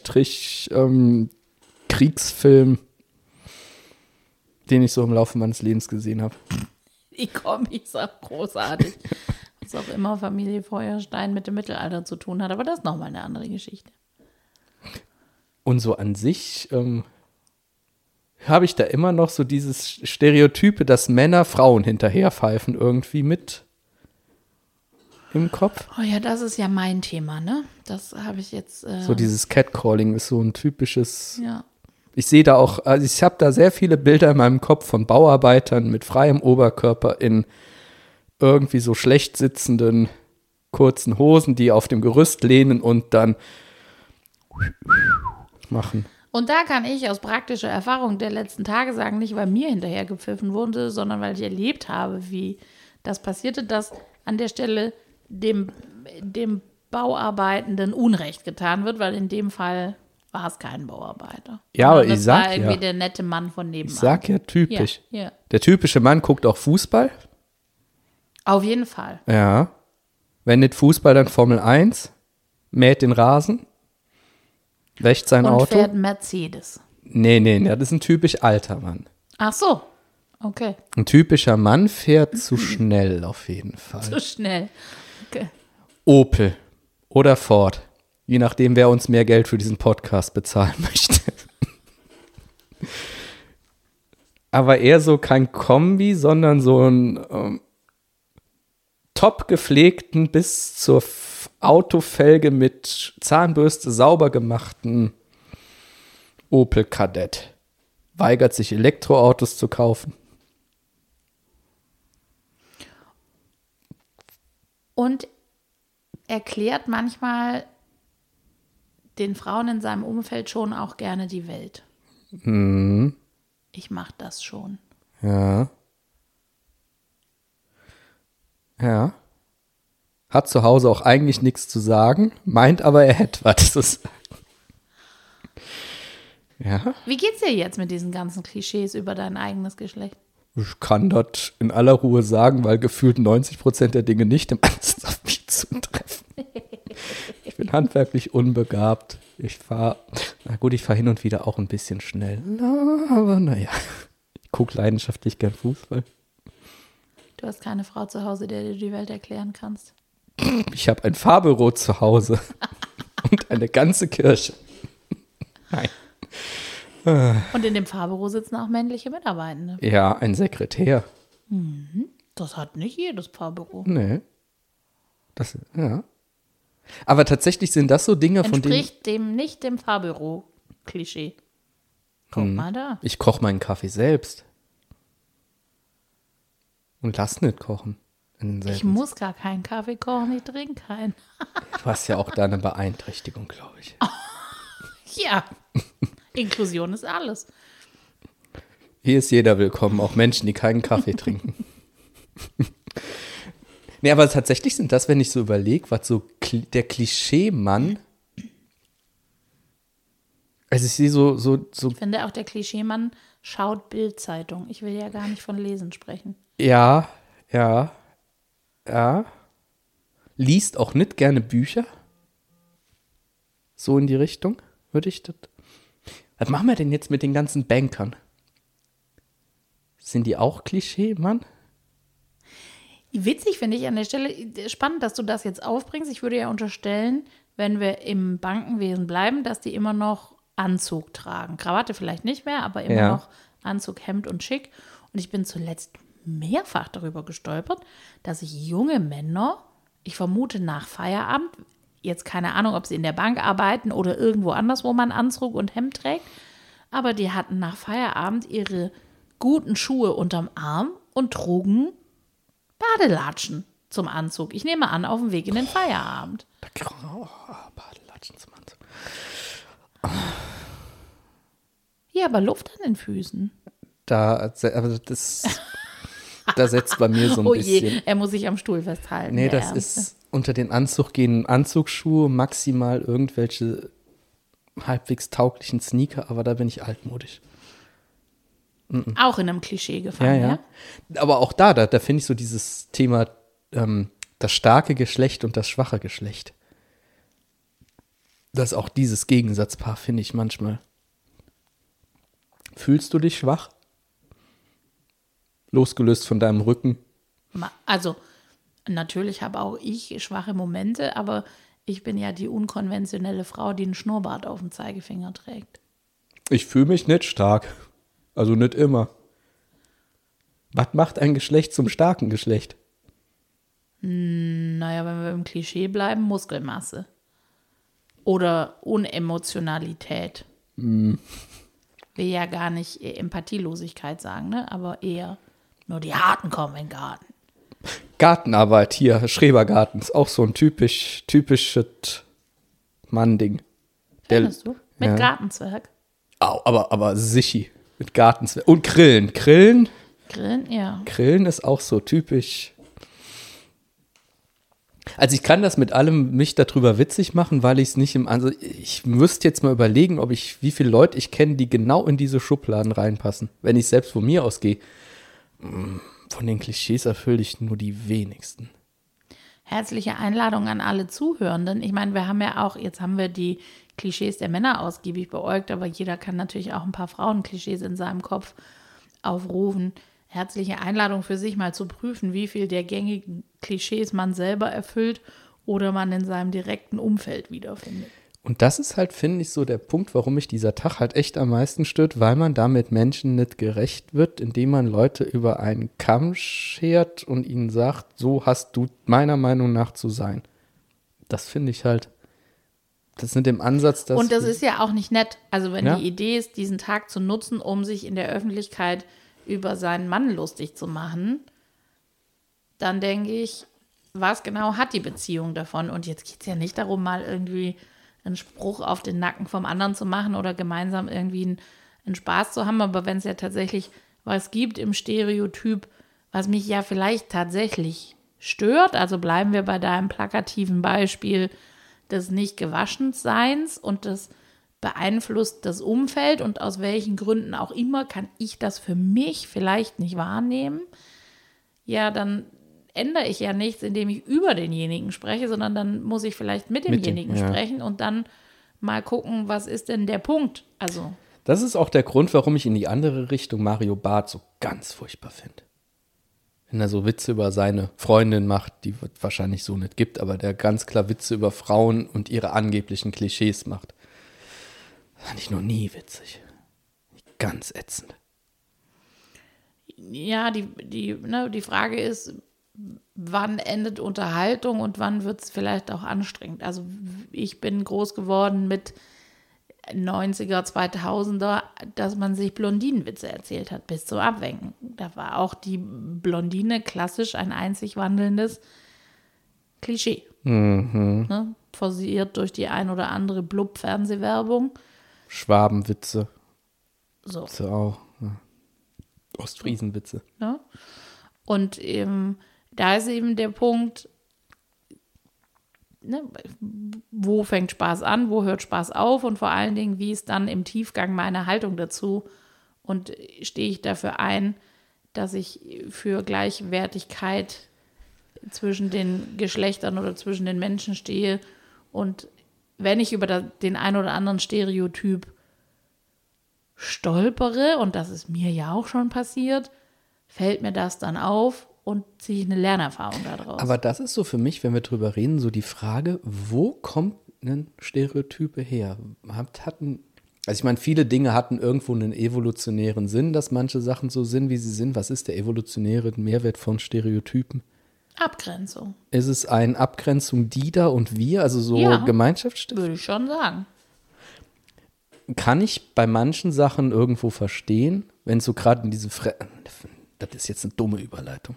Kriegsfilm, den ich so im Laufe meines Lebens gesehen habe. Die Comics auch großartig. Was auch immer Familie Feuerstein mit dem Mittelalter zu tun hat, aber das ist nochmal eine andere Geschichte. Und so an sich habe ich da immer noch so dieses Stereotype, dass Männer Frauen hinterherpfeifen irgendwie mit im Kopf. Oh ja, das ist ja mein Thema, ne? Das habe ich jetzt. So dieses Catcalling ist so ein typisches. Ja. Ich sehe da auch, also ich habe da sehr viele Bilder in meinem Kopf von Bauarbeitern mit freiem Oberkörper in irgendwie so schlecht sitzenden kurzen Hosen, die auf dem Gerüst lehnen und dann machen. Und da kann ich aus praktischer Erfahrung der letzten Tage sagen, nicht weil mir hinterher gepfiffen wurde, sondern weil ich erlebt habe, wie das passierte, dass an der Stelle dem Bauarbeitenden Unrecht getan wird, weil in dem Fall war es kein Bauarbeiter. Ja, aber ich sag ja. Das war irgendwie der nette Mann von nebenan. Ich sag ja typisch. Ja. Der typische Mann guckt auch Fußball. Auf jeden Fall. Ja. Wenn nicht Fußball, dann Formel 1. Mäht den Rasen. Wäscht sein Auto. Und fährt Mercedes. Nee, das ist ein typisch alter Mann. Ach so, okay. Ein typischer Mann fährt zu schnell auf jeden Fall. Zu schnell. Okay. Opel oder Ford. Je nachdem, wer uns mehr Geld für diesen Podcast bezahlen möchte. Aber eher so kein Kombi, sondern so einen top gepflegten bis zur Autofelge mit Zahnbürste sauber gemachten Opel Kadett. Weigert sich, Elektroautos zu kaufen. Und erklärt manchmal den Frauen in seinem Umfeld schon auch gerne die Welt. Mhm. Ich mache das schon. Ja. Ja. Hat zu Hause auch eigentlich nichts zu sagen, meint aber, er hätte was zu sagen. Ja. Wie geht's dir jetzt mit diesen ganzen Klischees über dein eigenes Geschlecht? Ich kann das in aller Ruhe sagen, weil gefühlt 90% der Dinge nicht im Ernst auf mich zutreffen. Ich bin handwerklich unbegabt. Ich fahre hin und wieder auch ein bisschen schnell. Aber naja, ich gucke leidenschaftlich gern Fußball. Du hast keine Frau zu Hause, der dir die Welt erklären kannst. Ich habe ein Fahrbüro zu Hause und eine ganze Kirche. Nein. Und in dem Fahrbüro sitzen auch männliche Mitarbeitende. Ja, ein Sekretär. Das hat nicht jedes Fahrbüro. Nee. Ja. Aber tatsächlich sind das so Dinge, von denen... Entspricht nicht dem Fahrbüro-Klischee. Guck mal da. Ich koche meinen Kaffee selbst. Und lass nicht kochen. Ich muss gar keinen Kaffee kochen, ich trinke keinen. Du hast ja auch da eine Beeinträchtigung, glaube ich. Ja, Inklusion ist alles. Hier ist jeder willkommen, auch Menschen, die keinen Kaffee trinken. Nee, aber tatsächlich sind das, wenn ich so überlege, was so der Klischee-Mann, also ich sehe so. Ich finde auch, der Klischeemann schaut Bild-Zeitung. Ich will ja gar nicht von Lesen sprechen. Ja. Liest auch nicht gerne Bücher. So in die Richtung, würde ich das. Was machen wir denn jetzt mit den ganzen Bankern? Sind die auch Klischee, Mann? Witzig finde ich an der Stelle, spannend, dass du das jetzt aufbringst. Ich würde ja unterstellen, wenn wir im Bankenwesen bleiben, dass die immer noch Anzug tragen. Krawatte vielleicht nicht mehr, aber immer noch Anzug, Hemd und schick. Und ich bin zuletzt mehrfach darüber gestolpert, dass sich junge Männer, ich vermute nach Feierabend, jetzt keine Ahnung, ob sie in der Bank arbeiten oder irgendwo anders, wo man Anzug und Hemd trägt, aber die hatten nach Feierabend ihre guten Schuhe unterm Arm und trugen Badelatschen zum Anzug. Ich nehme an, auf dem Weg in den Feierabend. Badelatschen zum Anzug. Ja, aber Luft an den Füßen. Da setzt bei mir so ein bisschen. Oh je, er muss sich am Stuhl festhalten. Nee, das ist unter den Anzug gehen Anzugsschuhe, maximal irgendwelche halbwegs tauglichen Sneaker, aber da bin ich altmodisch. Auch in einem Klischee gefallen, ja? Aber auch da finde ich so dieses Thema, das starke Geschlecht und das schwache Geschlecht. Das ist auch dieses Gegensatzpaar, finde ich manchmal. Fühlst du dich schwach? Losgelöst von deinem Rücken? Also, natürlich habe auch ich schwache Momente, aber ich bin ja die unkonventionelle Frau, die einen Schnurrbart auf dem Zeigefinger trägt. Ich fühle mich nicht stark. Also nicht immer. Was macht ein Geschlecht zum starken Geschlecht? Naja, wenn wir im Klischee bleiben, Muskelmasse. Oder Unemotionalität. Will ja gar nicht Empathielosigkeit sagen, ne? Aber eher nur die Harten kommen in den Garten. Gartenarbeit hier, Schrebergarten, ist auch so ein typisches Mann-Ding. Findest du? Mit Gartenzwerg? Aber sichi. Mit Gartenzwerg. Und Grillen. Grillen, ja. Grillen ist auch so typisch. Also ich kann das mit allem mich darüber witzig machen, weil ich es nicht also ich müsste jetzt mal überlegen, wie viele Leute ich kenne, die genau in diese Schubladen reinpassen. Wenn ich selbst von mir ausgehe. Von den Klischees erfülle ich nur die wenigsten. Herzliche Einladung an alle Zuhörenden. Ich meine, wir haben ja auch, jetzt haben wir die Klischees der Männer ausgiebig beäugt, aber jeder kann natürlich auch ein paar Frauenklischees in seinem Kopf aufrufen. Herzliche Einladung für sich mal zu prüfen, wie viel der gängigen Klischees man selber erfüllt oder man in seinem direkten Umfeld wiederfindet. Und das ist halt, finde ich, so der Punkt, warum mich dieser Tag halt echt am meisten stört, weil man damit Menschen nicht gerecht wird, indem man Leute über einen Kamm schert und ihnen sagt, so hast du meiner Meinung nach zu sein. Das finde ich halt, das mit dem Ansatz, dass... Und das ist ja auch nicht nett. Also wenn Ja. die Idee ist, diesen Tag zu nutzen, um sich in der Öffentlichkeit über seinen Mann lustig zu machen, dann denke ich, was genau hat die Beziehung davon? Und jetzt geht es ja nicht darum, mal irgendwie einen Spruch auf den Nacken vom anderen zu machen oder gemeinsam irgendwie einen Spaß zu haben. Aber wenn es ja tatsächlich was gibt im Stereotyp, was mich ja vielleicht tatsächlich stört, also bleiben wir bei deinem plakativen Beispiel des Nicht-Gewaschenseins und das beeinflusst das Umfeld und aus welchen Gründen auch immer kann ich das für mich vielleicht nicht wahrnehmen, ja, dann ändere ich ja nichts, indem ich über denjenigen spreche, sondern dann muss ich vielleicht mit demjenigen sprechen und dann mal gucken, was ist denn der Punkt? Also Das ist auch der Grund, warum ich in die andere Richtung Mario Barth so ganz furchtbar finde. Wenn er so Witze über seine Freundin macht, die es wahrscheinlich so nicht gibt, aber der ganz klar Witze über Frauen und ihre angeblichen Klischees macht. Das fand ich noch nie witzig. Ganz ätzend. ja, die Frage ist, wann endet Unterhaltung und wann wird es vielleicht auch anstrengend? Also ich bin groß geworden mit 90er, 2000er, dass man sich Blondinenwitze erzählt hat, bis zum Abwängen. Da war auch die Blondine klassisch ein einzig wandelndes Klischee. Ne? Forciert durch die ein oder andere Blub-Fernsehwerbung. Schwabenwitze. So. Ist ja auch. Ja. Ostfriesenwitze. Ne? Und da ist eben der Punkt, ne, wo fängt Spaß an, wo hört Spaß auf und vor allen Dingen, wie ist dann im Tiefgang meine Haltung dazu und stehe ich dafür ein, dass ich für Gleichwertigkeit zwischen den Geschlechtern oder zwischen den Menschen stehe und wenn ich über den ein oder anderen Stereotyp stolpere, und das ist mir ja auch schon passiert, fällt mir das dann auf und ziehe ich eine Lernerfahrung daraus. Aber das ist so für mich, wenn wir drüber reden, so die Frage, wo kommt ein Stereotype her? Also ich meine, viele Dinge hatten irgendwo einen evolutionären Sinn, dass manche Sachen so sind, wie sie sind. Was ist der evolutionäre Mehrwert von Stereotypen? Abgrenzung. Ist es eine Abgrenzung die da und wir, also so Ja, Gemeinschaftsstiftung? würde ich schon sagen. Kann ich bei manchen Sachen irgendwo verstehen, wenn so gerade in diese das ist jetzt eine dumme Überleitung.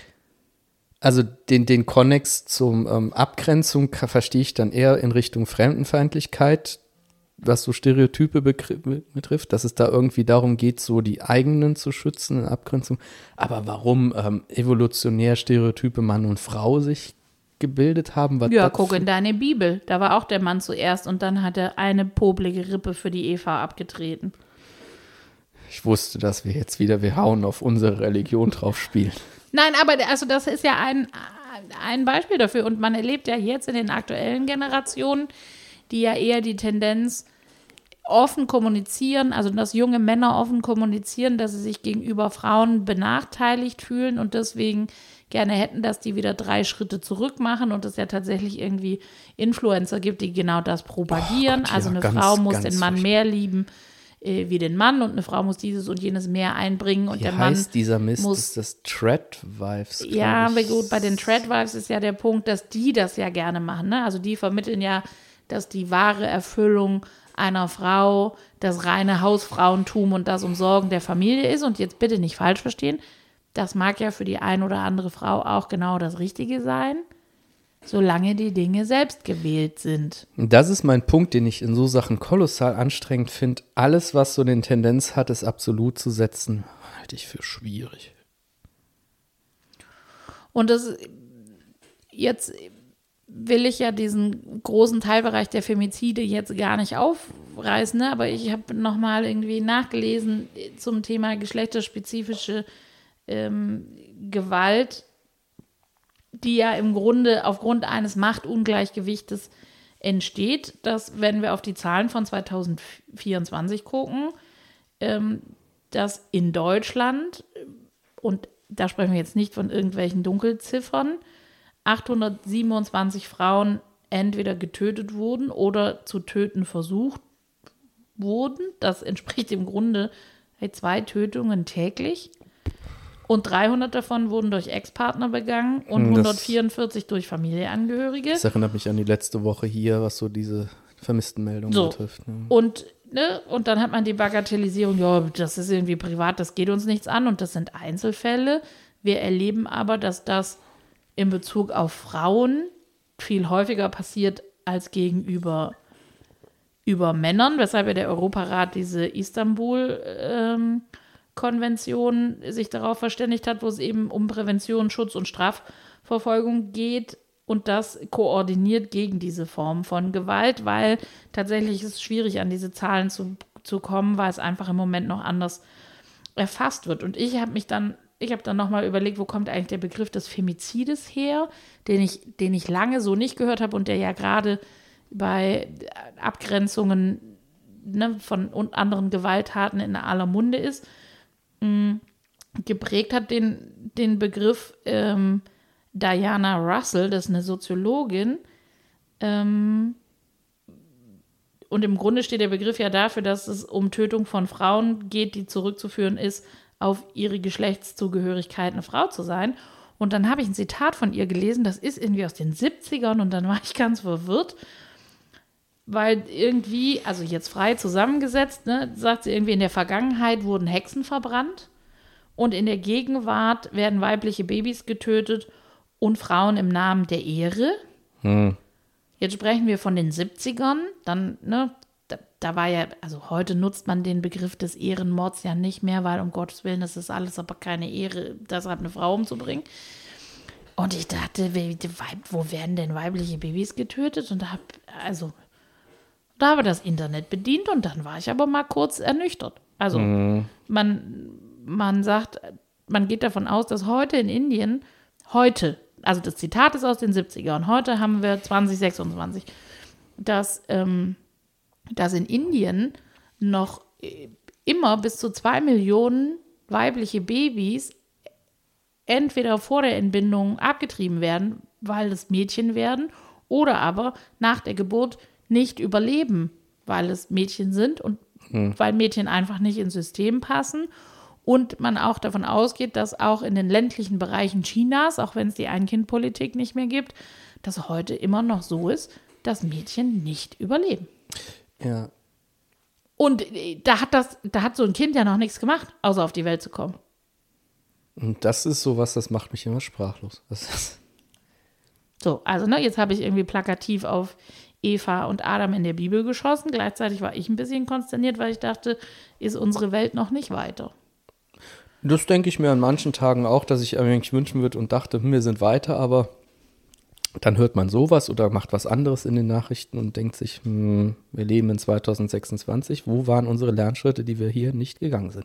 Also den Konnex zum Abgrenzung verstehe ich dann eher in Richtung Fremdenfeindlichkeit, was so Stereotype betrifft, dass es da irgendwie darum geht, so die eigenen zu schützen in Abgrenzung. Aber warum evolutionär Stereotype Mann und Frau sich gebildet haben? Ja, guck in deine Bibel. Da war auch der Mann zuerst und dann hat er eine popelige Rippe für die Eva abgetreten. Ich wusste, dass wir hauen auf unsere Religion drauf spielen. Nein, aber also das ist ja ein Beispiel dafür. Und man erlebt ja jetzt in den aktuellen Generationen, die ja eher die Tendenz offen kommunizieren, also dass junge Männer offen kommunizieren, dass sie sich gegenüber Frauen benachteiligt fühlen und deswegen gerne hätten, dass die wieder 3 Schritte zurück machen und es ja tatsächlich irgendwie Influencer gibt, die genau das propagieren. Oh Gott, ja, also eine Frau muss den Mann mehr lieben wie den Mann und eine Frau muss dieses und jenes mehr einbringen und Wie der Mann heißt dieser Mist? muss Das ist das Tradwives. ja, aber gut, bei den Tradwives ist ja der Punkt, dass die das ja gerne machen. Ne? Also die vermitteln ja, dass die wahre Erfüllung einer Frau das reine Hausfrauentum und das Umsorgen der Familie ist. Und jetzt bitte nicht falsch verstehen, das mag ja für die ein oder andere Frau auch genau das Richtige sein, solange die Dinge selbst gewählt sind. Das ist mein Punkt, den ich in so Sachen kolossal anstrengend finde. Alles, was so eine Tendenz hat, es absolut zu setzen, halte ich für schwierig. Und das jetzt will ich ja diesen großen Teilbereich der Femizide jetzt gar nicht aufreißen, ne? Aber ich habe nochmal irgendwie nachgelesen zum Thema geschlechterspezifische Gewalt, die ja im Grunde aufgrund eines Machtungleichgewichtes entsteht, dass, wenn wir auf die Zahlen von 2024 gucken, dass in Deutschland, und da sprechen wir jetzt nicht von irgendwelchen Dunkelziffern, 827 Frauen entweder getötet wurden oder zu töten versucht wurden. Das entspricht im Grunde 2 Tötungen täglich. Und 300 davon wurden durch Ex-Partner begangen und 144 durch Familienangehörige. Das erinnert mich an die letzte Woche hier, was so diese Vermisstenmeldungen betrifft. Ne? Und dann hat man die Bagatellisierung, ja, das ist irgendwie privat, das geht uns nichts an und das sind Einzelfälle. Wir erleben aber, dass das in Bezug auf Frauen viel häufiger passiert als gegenüber Männern, weshalb ja der Europarat diese Istanbul-Konvention sich darauf verständigt hat, wo es eben um Prävention, Schutz und Strafverfolgung geht und das koordiniert gegen diese Form von Gewalt, weil tatsächlich ist es schwierig, an diese Zahlen zu kommen, weil es einfach im Moment noch anders erfasst wird. Und ich habe dann nochmal überlegt, wo kommt eigentlich der Begriff des Femizides her, den ich lange so nicht gehört habe und der ja gerade bei Abgrenzungen von anderen Gewalttaten in aller Munde ist. Geprägt hat den Begriff Diana Russell, das ist eine Soziologin. Und im Grunde steht der Begriff ja dafür, dass es um Tötung von Frauen geht, die zurückzuführen ist auf ihre Geschlechtszugehörigkeit, eine Frau zu sein. Und dann habe ich ein Zitat von ihr gelesen, das ist irgendwie aus den 70ern und dann war ich ganz verwirrt, weil irgendwie, also jetzt frei zusammengesetzt, sagt sie irgendwie, in der Vergangenheit wurden Hexen verbrannt und in der Gegenwart werden weibliche Babys getötet und Frauen im Namen der Ehre. Jetzt sprechen wir von den 70ern, dann, da war ja, also heute nutzt man den Begriff des Ehrenmords ja nicht mehr, weil um Gottes Willen, das ist alles aber keine Ehre, deshalb eine Frau umzubringen. Und ich dachte, wo werden denn weibliche Babys getötet? Und da habe das Internet bedient und dann war ich aber mal kurz ernüchtert. Also man sagt, man geht davon aus, dass heute in Indien, also das Zitat ist aus den 70ern, heute haben wir 2026, dass in Indien noch immer bis zu 2 Millionen weibliche Babys entweder vor der Entbindung abgetrieben werden, weil es Mädchen werden, oder aber nach der Geburt nicht überleben, weil es Mädchen sind und weil Mädchen einfach nicht ins System passen. Und man auch davon ausgeht, dass auch in den ländlichen Bereichen Chinas, auch wenn es die Ein-Kind-Politik nicht mehr gibt, dass heute immer noch so ist, dass Mädchen nicht überleben. Ja. Und da hat so ein Kind ja noch nichts gemacht, außer auf die Welt zu kommen. Und das ist sowas, das macht mich immer sprachlos. So, also jetzt habe ich irgendwie plakativ auf Eva und Adam in der Bibel geschossen. Gleichzeitig war ich ein bisschen konsterniert, weil ich dachte, ist unsere Welt noch nicht weiter. Das denke ich mir an manchen Tagen auch, dass ich eigentlich wünschen würde und dachte, wir sind weiter, aber dann hört man sowas oder macht was anderes in den Nachrichten und denkt sich, wir leben in 2026, wo waren unsere Lernschritte, die wir hier nicht gegangen sind?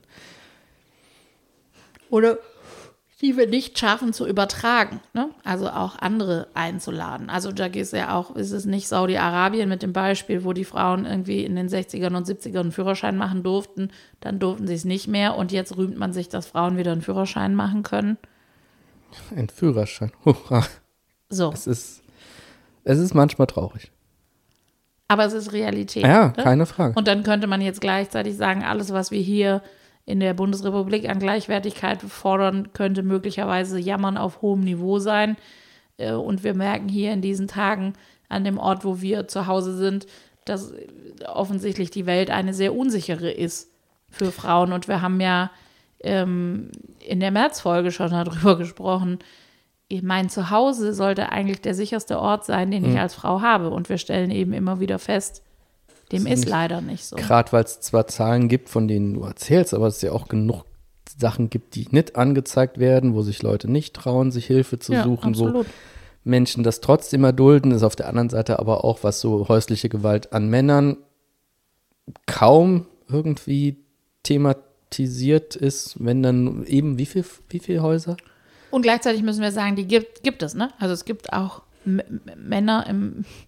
Oder die wir nicht schaffen zu übertragen, also auch andere einzuladen. Also da ist ja auch, ist es nicht Saudi-Arabien mit dem Beispiel, wo die Frauen irgendwie in den 60ern und 70ern einen Führerschein machen durften, dann durften sie es nicht mehr und jetzt rühmt man sich, dass Frauen wieder einen Führerschein machen können. Ein Führerschein, hurra. So. Es ist manchmal traurig. Aber es ist Realität. Ja, keine Frage. Und dann könnte man jetzt gleichzeitig sagen, alles, was wir hier in der Bundesrepublik an Gleichwertigkeit fordern, könnte möglicherweise Jammern auf hohem Niveau sein. Und wir merken hier in diesen Tagen an dem Ort, wo wir zu Hause sind, dass offensichtlich die Welt eine sehr unsichere ist für Frauen. Und wir haben ja in der Märzfolge schon darüber gesprochen, mein Zuhause sollte eigentlich der sicherste Ort sein, den ich als Frau habe. Und wir stellen eben immer wieder fest, dem ist leider nicht so. Gerade weil es zwar Zahlen gibt, von denen du erzählst, aber es ja auch genug Sachen gibt, die nicht angezeigt werden, wo sich Leute nicht trauen, sich Hilfe zu suchen, absolut. Wo Menschen das trotzdem erdulden, ist auf der anderen Seite aber auch, was so häusliche Gewalt an Männern kaum irgendwie thematisiert ist, wenn dann eben wie viel Häuser? Und gleichzeitig müssen wir sagen, die gibt es, Also es gibt auch Männer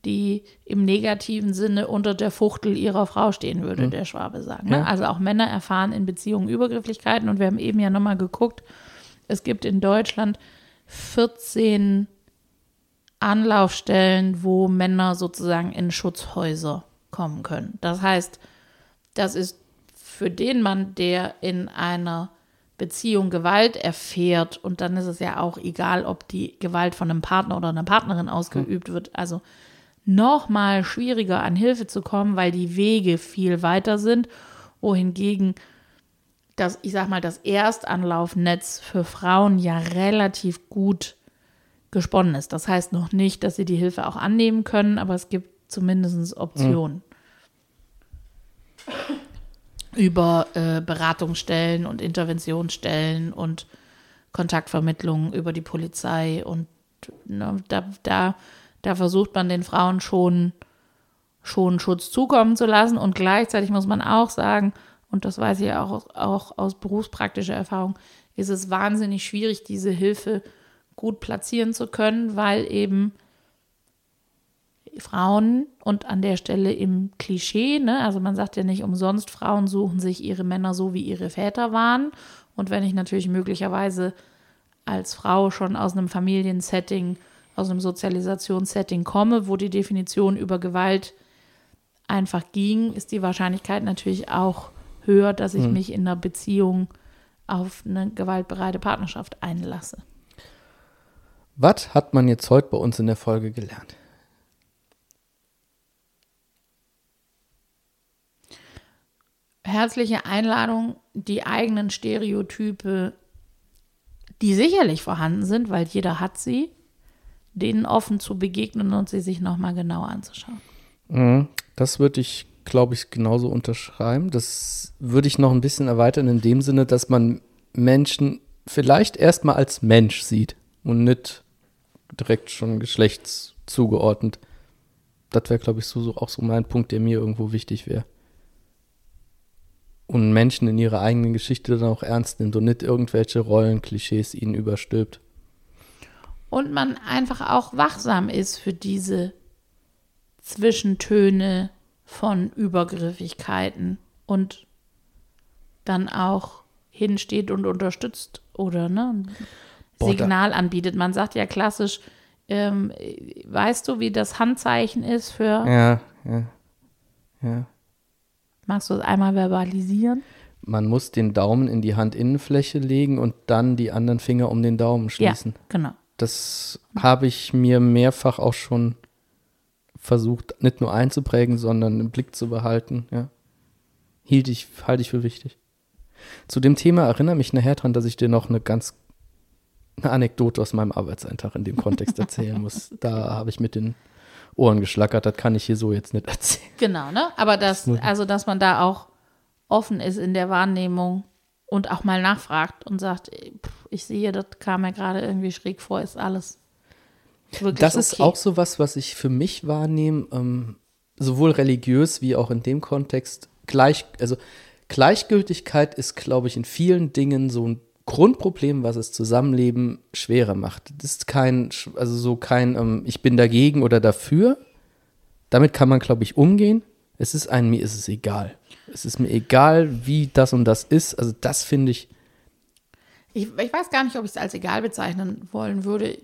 die im negativen Sinne unter der Fuchtel ihrer Frau stehen würde, der Schwabe sagen. Ne? Ja. Also auch Männer erfahren in Beziehungen Übergrifflichkeiten und wir haben eben ja nochmal geguckt, es gibt in Deutschland 14 Anlaufstellen, wo Männer sozusagen in Schutzhäuser kommen können. Das heißt, das ist für den Mann, der in einer Beziehung Gewalt erfährt, und dann ist es ja auch egal, ob die Gewalt von einem Partner oder einer Partnerin ausgeübt wird, also noch mal schwieriger an Hilfe zu kommen, weil die Wege viel weiter sind, wohingegen das Erstanlaufnetz für Frauen ja relativ gut gesponnen ist. Das heißt noch nicht, dass sie die Hilfe auch annehmen können, aber es gibt zumindest Optionen. Über Beratungsstellen und Interventionsstellen und Kontaktvermittlungen über die Polizei. Und ne, da versucht man den Frauen schon Schutz zukommen zu lassen. Und gleichzeitig muss man auch sagen, und das weiß ich auch aus berufspraktischer Erfahrung, ist es wahnsinnig schwierig, diese Hilfe gut platzieren zu können, weil eben Frauen und an der Stelle im Klischee, ne, also man sagt ja nicht umsonst, Frauen suchen sich ihre Männer so, wie ihre Väter waren. Und wenn ich natürlich möglicherweise als Frau schon aus einem Familiensetting, aus einem Sozialisationssetting komme, wo die Definition über Gewalt einfach ging, ist die Wahrscheinlichkeit natürlich auch höher, dass ich mich in einer Beziehung auf eine gewaltbereite Partnerschaft einlasse. Was hat man jetzt heute bei uns in der Folge gelernt? Herzliche Einladung, die eigenen Stereotype, die sicherlich vorhanden sind, weil jeder hat sie, denen offen zu begegnen und sie sich nochmal genauer anzuschauen. Das würde ich, glaube ich, genauso unterschreiben. Das würde ich noch ein bisschen erweitern in dem Sinne, dass man Menschen vielleicht erstmal als Mensch sieht und nicht direkt schon geschlechtszugeordnet. Das wäre, glaube ich, so auch so mein Punkt, der mir irgendwo wichtig wäre. Und Menschen in ihrer eigenen Geschichte dann auch ernst nimmt und nicht irgendwelche Rollenklischees ihnen überstülpt. Und man einfach auch wachsam ist für diese Zwischentöne von Übergriffigkeiten und dann auch hinsteht und unterstützt oder ein Signal anbietet. Man sagt ja klassisch, weißt du, wie das Handzeichen ist für... Ja. Magst du es einmal verbalisieren? Man muss den Daumen in die Handinnenfläche legen und dann die anderen Finger um den Daumen schließen. Ja, genau. Das habe ich mir mehrfach auch schon versucht, nicht nur einzuprägen, sondern im Blick zu behalten. Ja. Halte ich für wichtig. Zu dem Thema erinnere mich nachher dran, dass ich dir noch eine Anekdote aus meinem Arbeitsalltag in dem Kontext erzählen muss. Okay. Da habe ich mit den Ohren geschlackert, das kann ich hier so jetzt nicht erzählen. Genau, ne? Aber dass man da auch offen ist in der Wahrnehmung und auch mal nachfragt und sagt, ich sehe, das kam mir gerade irgendwie schräg vor, ist alles wirklich das okay. Ist auch so was ich für mich wahrnehme, sowohl religiös wie auch in dem Kontext. Gleichgültigkeit ist, glaube ich, in vielen Dingen so ein Grundproblem, was das Zusammenleben schwerer macht. Das ist kein ich bin dagegen oder dafür. Damit kann man, glaube ich, umgehen. Mir ist es egal. Es ist mir egal, wie das und das ist. Also das finde ich. Ich weiß gar nicht, ob ich es als egal bezeichnen wollen würde.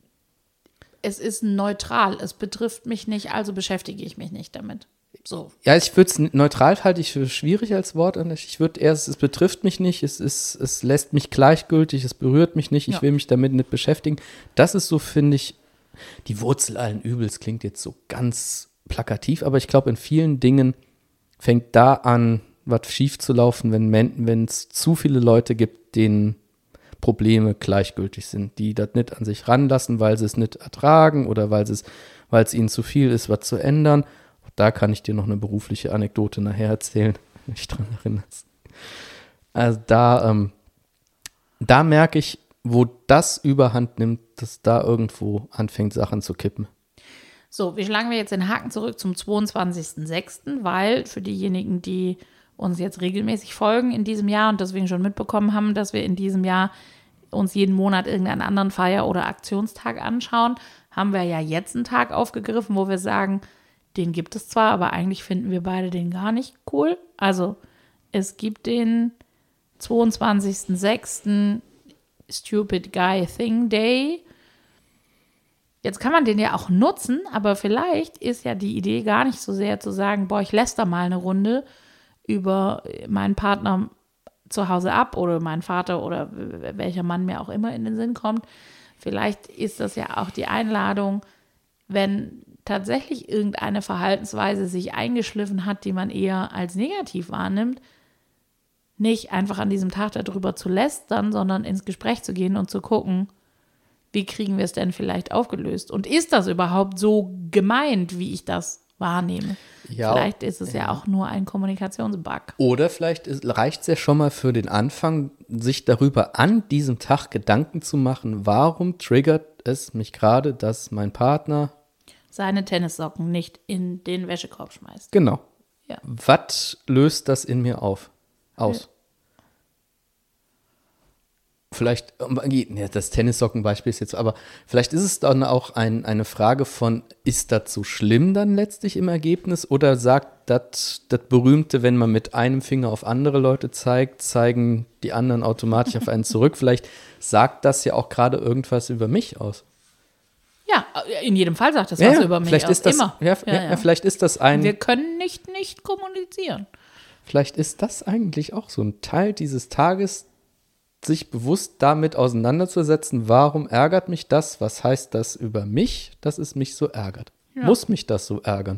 Es ist neutral. Es betrifft mich nicht, also beschäftige ich mich nicht damit. So. Ja, ich würde es neutral halte ich für schwierig als Wort. Ich würde erst, es betrifft mich nicht, es lässt mich gleichgültig, es berührt mich nicht, ich will mich damit nicht beschäftigen. Das ist so, finde ich, die Wurzel allen Übels, klingt jetzt so ganz plakativ, aber ich glaube, in vielen Dingen fängt da an, was schief zu laufen, wenn es zu viele Leute gibt, denen Probleme gleichgültig sind, die das nicht an sich ranlassen, weil sie es nicht ertragen oder weil es ihnen zu viel ist, was zu ändern. Da kann ich dir noch eine berufliche Anekdote nachher erzählen, wenn ich dran erinnere. Also da merke ich, wo das Überhand nimmt, dass da irgendwo anfängt, Sachen zu kippen. So, wie schlagen wir jetzt den Haken zurück zum 22.06., weil für diejenigen, die uns jetzt regelmäßig folgen in diesem Jahr und deswegen schon mitbekommen haben, dass wir in diesem Jahr uns jeden Monat irgendeinen anderen Feier- oder Aktionstag anschauen, haben wir ja jetzt einen Tag aufgegriffen, wo wir sagen, den gibt es zwar, aber eigentlich finden wir beide den gar nicht cool. Also es gibt den 22.06. Stupid Guy Thing Day. Jetzt kann man den ja auch nutzen, aber vielleicht ist ja die Idee gar nicht so sehr zu sagen, boah, ich lässt da mal eine Runde über meinen Partner zu Hause ab oder meinen Vater oder welcher Mann mir auch immer in den Sinn kommt. Vielleicht ist das ja auch die Einladung, wenn tatsächlich irgendeine Verhaltensweise sich eingeschliffen hat, die man eher als negativ wahrnimmt, nicht einfach an diesem Tag darüber zu lästern, sondern ins Gespräch zu gehen und zu gucken, wie kriegen wir es denn vielleicht aufgelöst? Und ist das überhaupt so gemeint, wie ich das wahrnehme? Ja, vielleicht ist es ja auch nur ein Kommunikationsbug. Oder vielleicht reicht es ja schon mal für den Anfang, sich darüber an diesem Tag Gedanken zu machen, warum triggert es mich gerade, dass mein Partner seine Tennissocken nicht in den Wäschekorb schmeißt. Genau. Ja. Was löst das in mir aus? Ja. Vielleicht, das Tennissockenbeispiel ist jetzt, aber vielleicht ist es dann auch eine Frage von, ist das so schlimm dann letztlich im Ergebnis? Oder sagt das Berühmte, wenn man mit einem Finger auf andere Leute zeigt, zeigen die anderen automatisch auf einen zurück? Vielleicht sagt das ja auch gerade irgendwas über mich aus. Ja, in jedem Fall sagt das was über mich vielleicht aus. Ist das, immer. Ja, vielleicht ist das ein... Wir können nicht kommunizieren. Vielleicht ist das eigentlich auch so ein Teil dieses Tages, sich bewusst damit auseinanderzusetzen, warum ärgert mich das? Was heißt das über mich, dass es mich so ärgert? Ja. Muss mich das so ärgern?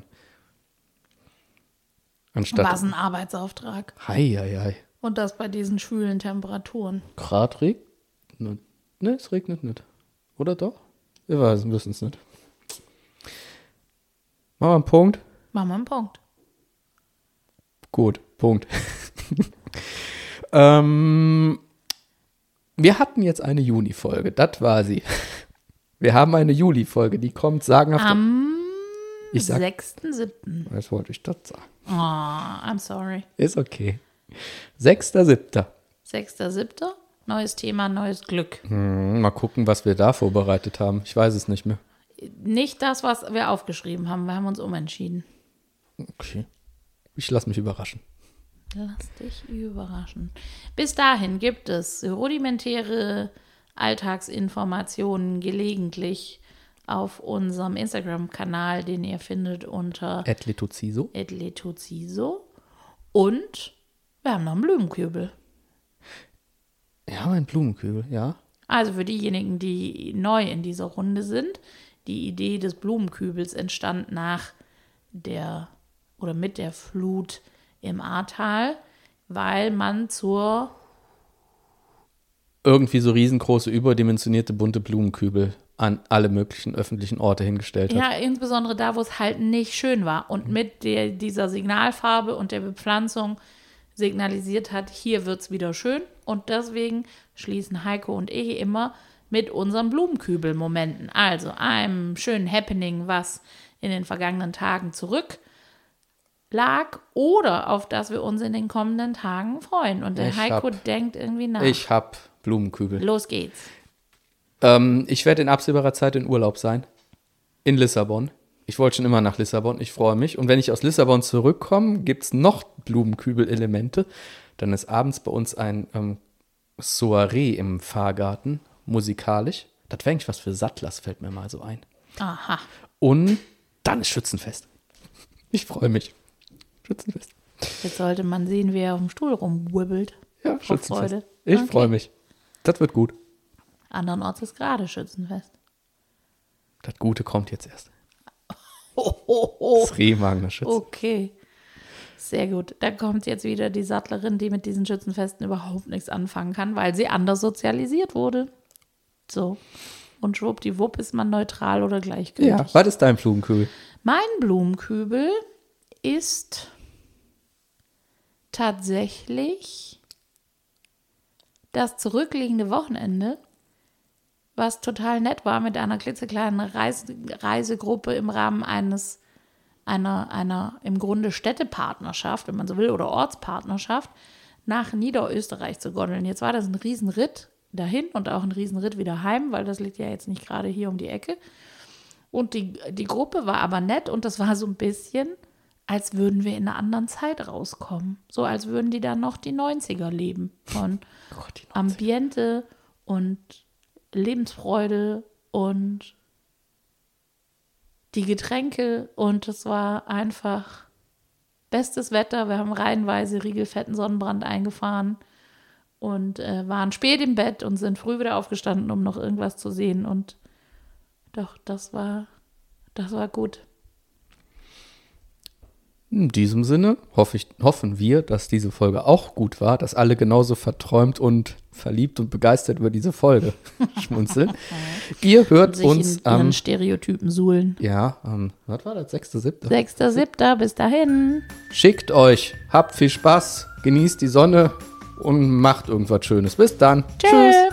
Was ein Arbeitsauftrag. Hei. Und das bei diesen schwülen Temperaturen. Grad regnet? Ne, es regnet nicht. Oder doch? Wir wissen es nicht. Machen wir einen Punkt? Machen wir einen Punkt. Gut, Punkt. Wir hatten jetzt eine Juni-Folge, das war sie. Wir haben eine Juli-Folge, die kommt sagenhaft. Am 6.7. Was wollte ich das sagen? Oh, I'm sorry. Ist okay. 6.7. 6.7. Neues Thema, neues Glück. Mal gucken, was wir da vorbereitet haben. Ich weiß es nicht mehr. Nicht das, was wir aufgeschrieben haben. Wir haben uns umentschieden. Okay. Ich lasse mich überraschen. Lass dich überraschen. Bis dahin gibt es rudimentäre Alltagsinformationen gelegentlich auf unserem Instagram-Kanal, den ihr findet unter @letoziso. Und wir haben noch einen Blumenkübel. Ja, ein Blumenkübel, ja. Also für diejenigen, die neu in dieser Runde sind, die Idee des Blumenkübels entstand mit der Flut im Ahrtal, weil man irgendwie so riesengroße, überdimensionierte bunte Blumenkübel an alle möglichen öffentlichen Orte hingestellt hat. Ja, insbesondere da, wo es halt nicht schön war und mit dieser Signalfarbe und der Bepflanzung signalisiert hat, hier wird es wieder schön. Und deswegen schließen Heiko und ich immer mit unseren Blumenkübel-Momenten, also einem schönen Happening, was in den vergangenen Tagen zurück lag oder auf das wir uns in den kommenden Tagen freuen. Und der Heiko denkt irgendwie nach. Ich hab Blumenkübel. Los geht's. Ich werde in absehbarer Zeit in Urlaub sein. In Lissabon. Ich wollte schon immer nach Lissabon. Ich freue mich. Und wenn ich aus Lissabon zurückkomme, gibt es noch Blumenkübel-Elemente. Dann ist abends bei uns ein Soiree im Fahrgarten, musikalisch. Das wäre eigentlich was für Sattlers, fällt mir mal so ein. Aha. Und dann ist Schützenfest. Ich freue mich. Schützenfest. Jetzt sollte man sehen, wie er auf dem Stuhl rumwibbelt. Ja, Schützenfest. Ich freue mich. Das wird gut. Andernorts ist gerade Schützenfest. Das Gute kommt jetzt erst. Oh. Das Rehmagener Schützen. Okay. Sehr gut. Da kommt jetzt wieder die Sattlerin, die mit diesen Schützenfesten überhaupt nichts anfangen kann, weil sie anders sozialisiert wurde. So. Und schwuppdiwupp ist man neutral oder gleichgültig. Ja, was ist dein Blumenkübel? Mein Blumenkübel ist tatsächlich das zurückliegende Wochenende, was total nett war mit einer klitzekleinen Reisegruppe im Rahmen einer im Grunde Städtepartnerschaft, wenn man so will, oder Ortspartnerschaft, nach Niederösterreich zu gondeln. Jetzt war das ein Riesenritt dahin und auch ein Riesenritt wieder heim, weil das liegt ja jetzt nicht gerade hier um die Ecke. Und die Gruppe war aber nett und das war so ein bisschen, als würden wir in einer anderen Zeit rauskommen. So als würden die dann noch die 90er leben. Von Ambiente und Lebensfreude und die Getränke. Und es war einfach bestes Wetter. Wir haben reihenweise riegelfetten Sonnenbrand eingefahren und waren spät im Bett und sind früh wieder aufgestanden, um noch irgendwas zu sehen. Und doch, das war gut. In diesem Sinne hoffen wir, dass diese Folge auch gut war, dass alle genauso verträumt und verliebt und begeistert über diese Folge schmunzeln. Ihr hört sich uns in ihren Stereotypen suhlen. Ja, was war das? 6.7.? 6.7. Bis dahin. Schickt euch, habt viel Spaß, genießt die Sonne und macht irgendwas Schönes. Bis dann. Tschüss.